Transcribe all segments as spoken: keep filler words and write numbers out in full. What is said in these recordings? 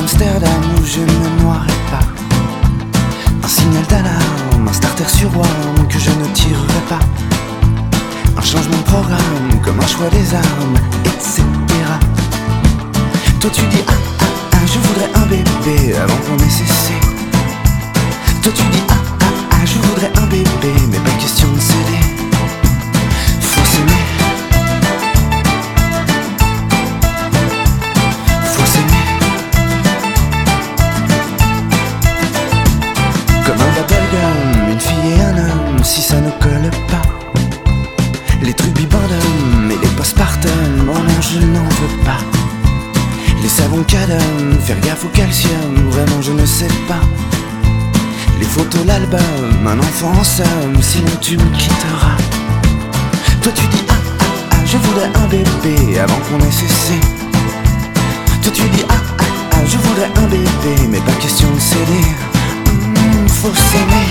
Amsterdam où je ne noirais pas. Un signal d'alarme, un starter sur One que je ne tirerai pas. Un changement de programme, comme un choix des armes, et cetera. Toi tu dis ah ah ah, je voudrais un bébé avant qu'on ait cessé. Toi tu dis ah ah ah, je voudrais un bébé, mais pas question de céder. Faut s'aimer. Faut s'aimer. Comme un bubblegum, une fille et un homme, si ça ne colle pas. Les trucs bibendum et les postpartum, oh non je n'en veux pas. Les savons cadum, faire gaffe au calcium, vraiment je ne sais pas. Les photos, l'album, un enfant en somme, sinon tu me quitteras. Toi tu dis ah ah ah, je voudrais un bébé avant qu'on ait cessé. Toi tu dis ah ah ah, je voudrais un bébé, mais pas question de céder. Mmh, faut s'aimer.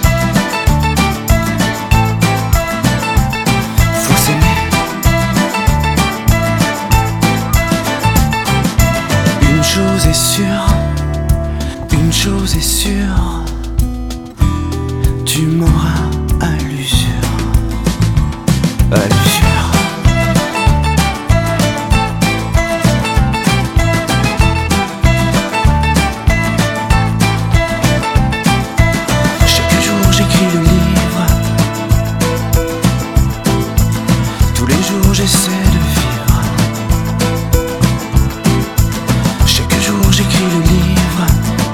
Une chose est sûre, une chose est sûre, tu m'auras à l'usure, à l'usure. Chaque jour j'écris le livre, tous les jours j'essaie de vivre. J'écris le livre,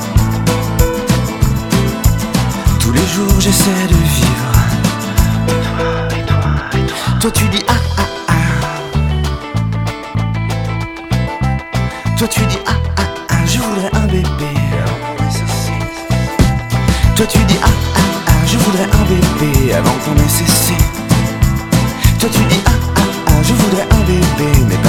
tous les jours j'essaie de vivre. Et toi, et toi, et toi. Toi tu dis ah ah ah. Toi tu dis ah ah ah, je voudrais un bébé. Toi tu dis ah ah ah, je voudrais un bébé avant qu'on ait cessé. Toi tu dis ah ah ah, je voudrais un bébé, mais